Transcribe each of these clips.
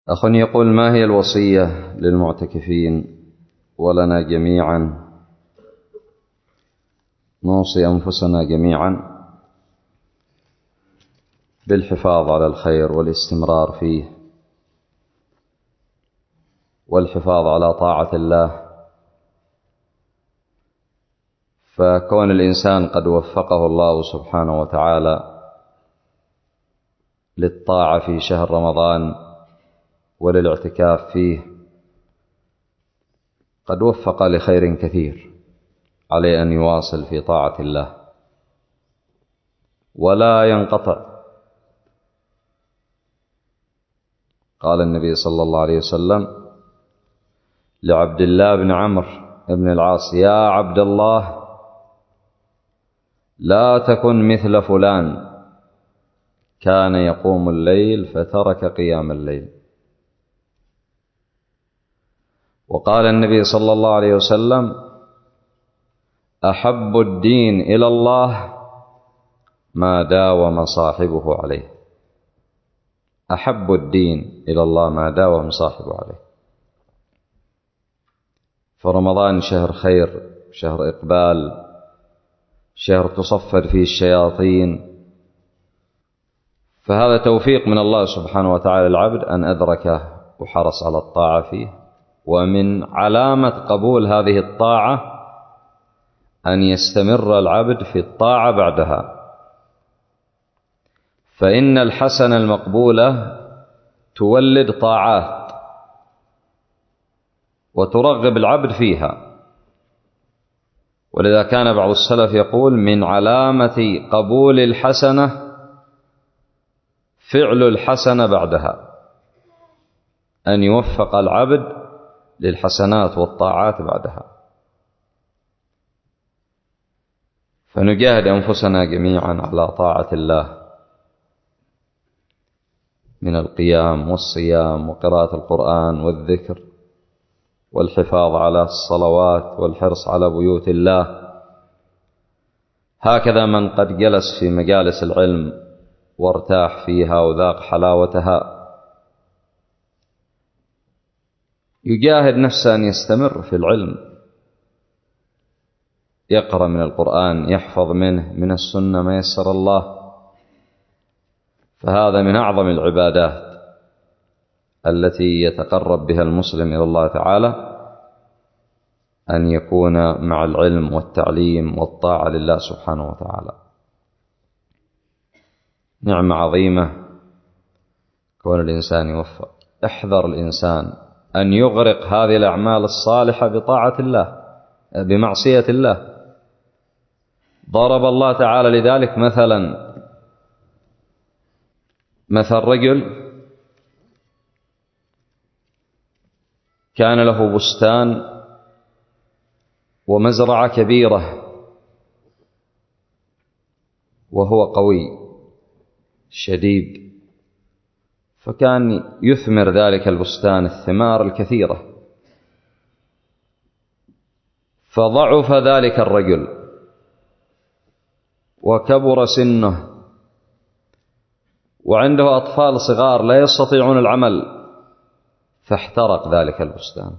أخ يقول: ما هي الوصية للمعتكفين ولنا جميعا نوصي أنفسنا جميعا بالحفاظ على الخير والاستمرار فيه والحفاظ على طاعة الله. فكون الإنسان قد وفقه الله سبحانه وتعالى للطاعة في شهر رمضان وللاعتكاف فيه قد وفق لخير كثير، عليه أن يواصل في طاعة الله ولا ينقطع. قال النبي صلى الله عليه وسلم لعبد الله بن عمرو بن العاص: يا عبد الله، لا تكن مثل فلان كان يقوم الليل فترك قيام الليل. وقال النبي صلى الله عليه وسلم: أحب الدين إلى الله ما داوم صاحبه عليه. أحب الدين إلى الله ما داوم صاحبه عليه. فرمضان شهر خير، شهر إقبال، شهر تصفر فيه الشياطين، فهذا توفيق من الله سبحانه وتعالى للعبد أن أدركه وحرص على الطاعة فيه. ومن علامة قبول هذه الطاعة أن يستمر العبد في الطاعة بعدها، فإن الحسنة المقبولة تولد طاعات وترغب العبد فيها. ولذا كان بعض السلف يقول: من علامة قبول الحسنة فعل الحسنة بعدها، أن يوفق العبد للحسنات والطاعات بعدها. فنجاهد أنفسنا جميعا على طاعة الله من القيام والصيام وقراءة القرآن والذكر والحفاظ على الصلوات والحرص على بيوت الله. هكذا من قد جلس في مجالس العلم وارتاح فيها وذاق حلاوتها يجاهد نفسه أن يستمر في العلم، يقرأ من القرآن، يحفظ منه، من السنة ما يسر الله. فهذا من أعظم العبادات التي يتقرب بها المسلم إلى الله تعالى، أن يكون مع العلم والتعليم والطاعة لله سبحانه وتعالى. نعمة عظيمة كون الإنسان يوفق. احذر الإنسان أن يغرق هذه الأعمال الصالحة بطاعة الله بمعصية الله. ضرب الله تعالى لذلك مثل رجل كان له بستان ومزرعة كبيرة وهو قوي شديد، فكان يثمر ذلك البستان الثمار الكثيرة. فضعف ذلك الرجل وكبر سنه وعنده أطفال صغار لا يستطيعون العمل، فاحترق ذلك البستان.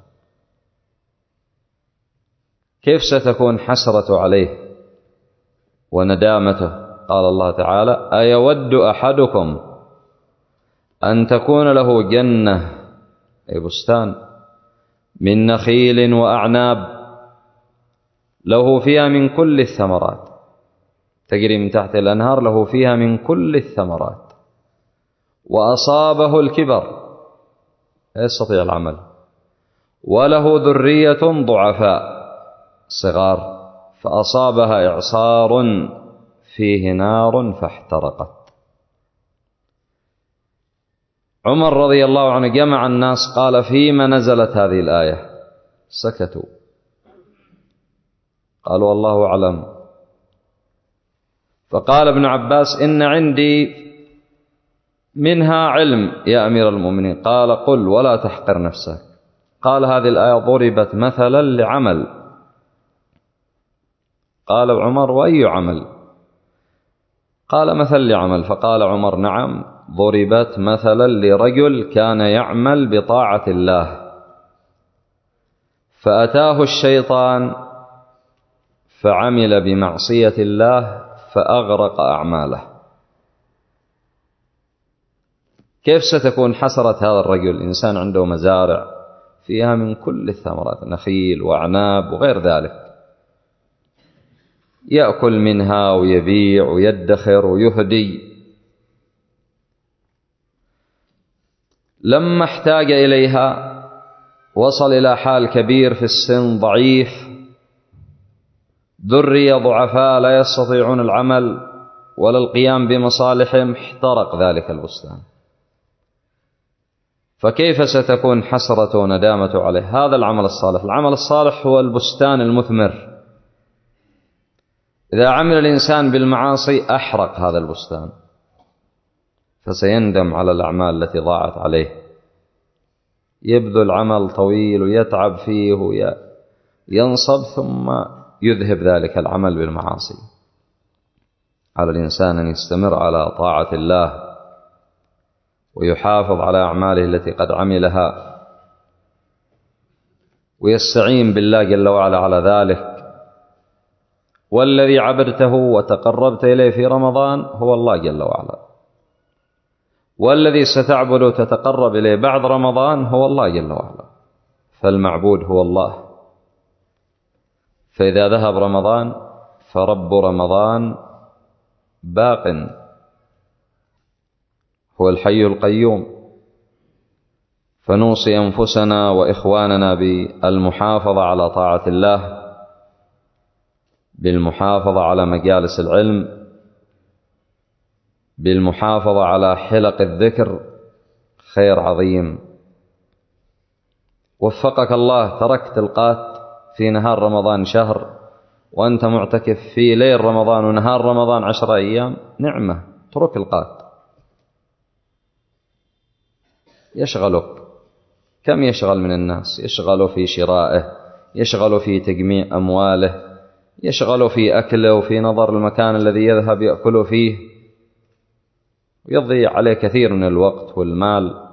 كيف ستكون حسرة عليه وندامته؟ قال الله تعالى: أيود أحدكم أن تكون له جنة، أي بستان، من نخيل وأعناب له فيها من كل الثمرات، تجري من تحت الأنهار، له فيها من كل الثمرات، وأصابه الكبر لا يستطيع العمل، وله ذرية ضعفاء صغار، فأصابها إعصار فيه نار فاحترقت. عمر رضي الله عنه جمع الناس، قال: فيما نزلت هذه الآية؟ سكتوا، قالوا: والله أعلم. فقال ابن عباس: إن عندي منها علم يا أمير المؤمنين. قال: قل ولا تحقر نفسك. قال: هذه الآية ضربت مثلا لعمل. قال عمر: وأي عمل؟ قال: مثل لعمل. فقال عمر: نعم، ضربت مثلا لرجل كان يعمل بطاعة الله فأتاه الشيطان فعمل بمعصية الله فأغرق أعماله. كيف ستكون حسرة هذا الرجل؟ إنسان عنده مزارع فيها من كل الثمرات، نخيل وأعناب وغير ذلك، يأكل منها ويبيع ويدخر ويهدي. لما احتاج إليها وصل إلى حال كبير في السن، ضعيف، ذرية ضعفاء لا يستطيعون العمل ولا القيام بمصالحهم، احترق ذلك البستان. فكيف ستكون حسرته وندامته عليه؟ هذا العمل الصالح. العمل الصالح هو البستان المثمر. إذا عمل الإنسان بالمعاصي أحرق هذا البستان، فسيندم على الأعمال التي ضاعت عليه. يبذل عمل طويل ويتعب فيه وينصب، ثم يذهب ذلك العمل بالمعاصي. على الإنسان أن يستمر على طاعة الله ويحافظ على أعماله التي قد عملها، ويستعين بالله جل وعلا على ذلك. والذي عبدته وتقربت إليه في رمضان هو الله جل وعلا، والذي ستعبد وتتقرب إليه بعد رمضان هو الله جل وعلا. فالمعبود هو الله. فإذا ذهب رمضان فرب رمضان باق، هو الحي القيوم. فنوصي أنفسنا وإخواننا بالمحافظة على طاعة الله، بالمحافظة على مجالس العلم، بالمحافظة على حلق الذكر، خير عظيم. وفقك الله، تركت القات في نهار رمضان شهر وأنت معتكف في ليل رمضان ونهار رمضان 10 أيام، نعمة. اترك القات. يشغلك. كم يشغل من الناس؟ يشغل في شرائه، يشغل في تجميع أمواله، يشغل في أكله وفي نظر المكان الذي يذهب يأكل فيه، ويضيع عليه كثير من الوقت والمال.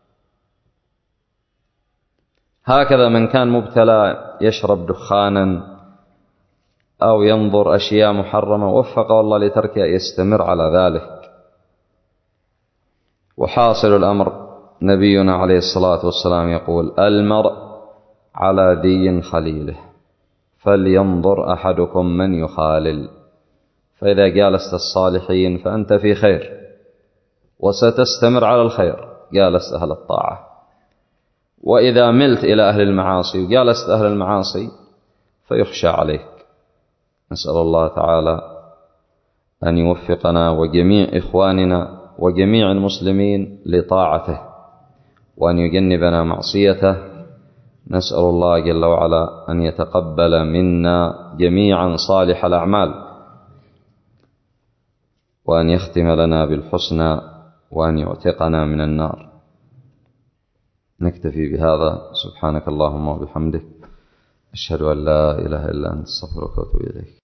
هكذا من كان مبتلى يشرب دخانا أو ينظر أشياء محرمة وفقه الله لتركها، يستمر على ذلك. وحاصل الأمر نبينا عليه الصلاة والسلام يقول: المرء على دين خليله، فلينظر أحدكم من يخالل. فإذا جالست الصالحين فأنت في خير وستستمر على الخير، جالست أهل الطاعة. وإذا ملت إلى أهل المعاصي وجالست أهل المعاصي فيخشى عليك. نسأل الله تعالى أن يوفقنا وجميع إخواننا وجميع المسلمين لطاعته، وأن يجنبنا معصيته. نسأل الله جل وعلا أن يتقبل منا جميعا صالح الأعمال، وأن يختم لنا بالحسنى، وأن يعتقنا من النار. نكتفي بهذا. سبحانك اللهم وبحمدك، أشهد أن لا إله إلا أنت، استغفرك وأتوب إليك.